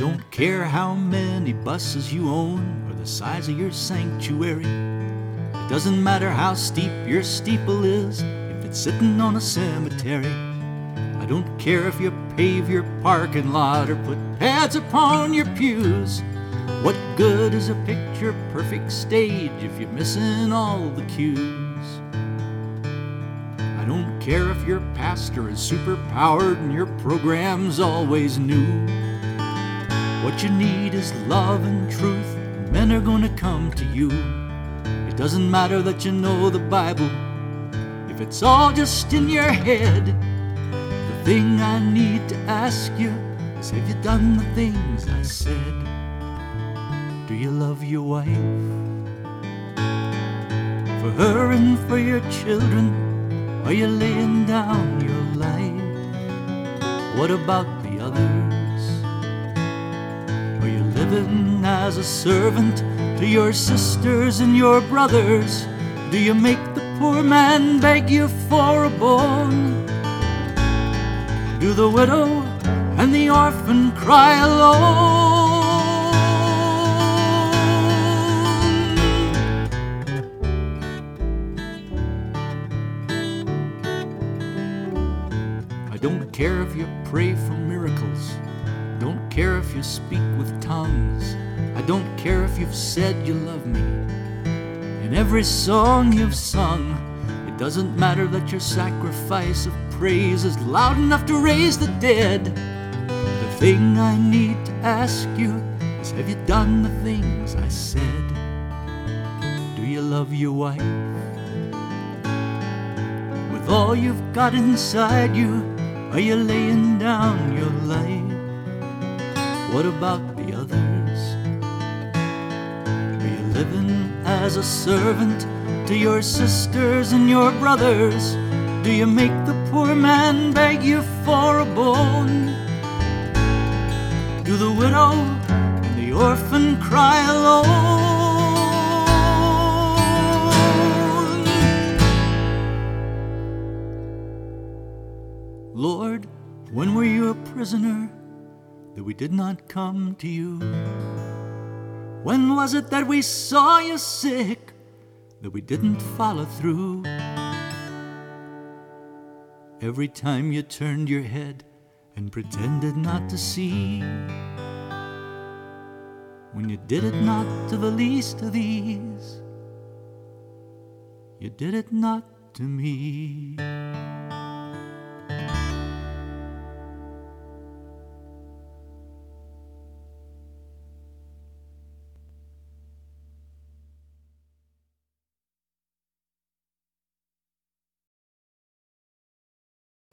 don't care how many buses you own or the size of your sanctuary. It doesn't matter how steep your steeple is if it's sitting on a cemetery. I don't care if you pave your parking lot or put pads upon your pews. What good is a picture-perfect stage if you're missing all the cues? I don't care if your pastor is super-powered and your program's always new. What you need is love and truth, and men are gonna come to you. It doesn't matter that you know the Bible if it's all just in your head. The thing I need to ask you is, have you done the things I said? Do you love your wife? For her and for your children, are you laying down your life? What about the others? Are you living as a servant to your sisters and your brothers? Do you make the poor man beg you for a bone? Do the widow and the orphan cry alone? I don't care if you pray for miracles. Don't care if you speak with tongues. I don't care if you've said you love me in every song you've sung. It doesn't matter that your sacrifice of praise is loud enough to raise the dead. The thing I need to ask you is, have you done the things I said? Do you love your wife? With all you've got inside you, are you laying down your life? What about the others? Are you living as a servant to your sisters and your brothers? Do you make the poor man beg you for a bone? Do the widow and the orphan cry alone? Lord, when were you a prisoner that we did not come to you? When was it that we saw you sick that we didn't follow through? Every time you turned your head and pretended not to see, when you did it not to the least of these, you did it not to me.